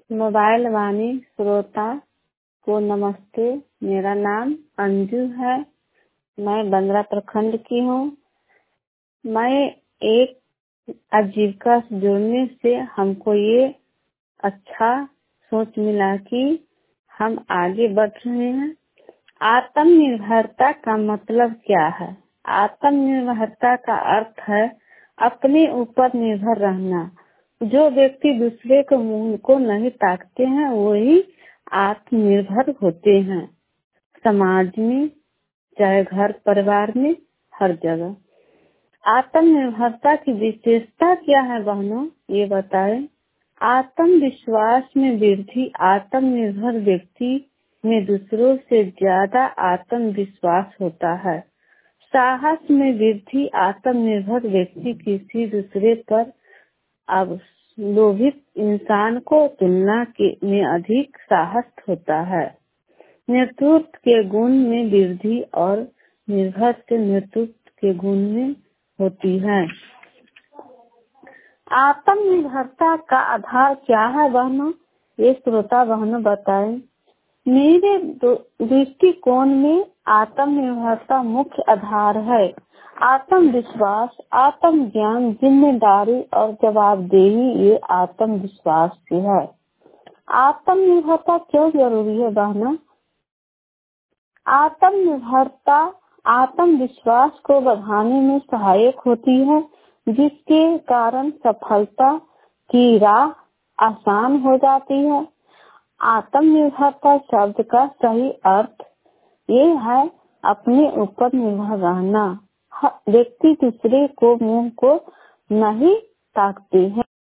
Mobile वाणी श्रोता को नमस्ते। मेरा नाम अंजू है। मैं बंदरा प्रखंड की हूँ। मैं एक आजीविका से जुड़ने से हमको ये अच्छा सोच मिला कि हम आगे बढ़ रहे हैं। आत्मनिर्भरता का मतलब क्या है? आत्मनिर्भरता का अर्थ है अपने ऊपर निर्भर रहना। जो व्यक्ति दूसरे के मुंह को नहीं ताकते हैं वही आत्मनिर्भर होते हैं। समाज में, चाहे घर परिवार में, हर जगह। आत्मनिर्भरता की विशेषता क्या है बहनों, ये बताएं। आत्मविश्वास में वृद्धि। आत्मनिर्भर व्यक्ति में दूसरों से ज्यादा आत्मविश्वास होता है। साहस में वृद्धि। आत्मनिर्भर व्यक्ति किसी दूसरे पर अवलोभित इंसान को तुलना में अधिक साहस होता है। नेतृत्व के गुण में वृद्धि और निर्भर से नेतृत्व के गुण में होती है। आत्मनिर्भरता का आधार क्या है बहनों, ये श्रोता बहनों बताएं। मेरे दृष्टिकोण में आत्मनिर्भरता मुख्य आधार है। आत्मविश्वास, आत्मज्ञान, जिम्मेदारी और जवाबदेही, ये आत्मविश्वास से है। आत्मनिर्भरता क्यों जरूरी है बहनों? आत्मनिर्भरता आत्मविश्वास को बढ़ाने में सहायक होती है, जिसके कारण सफलता की राह आसान हो जाती है। आत्मनिर्भरता शब्द का सही अर्थ ये है अपने ऊपर निर्भर रहना। व्यक्ति दूसरे को मुंह को नहीं ताकते हैं।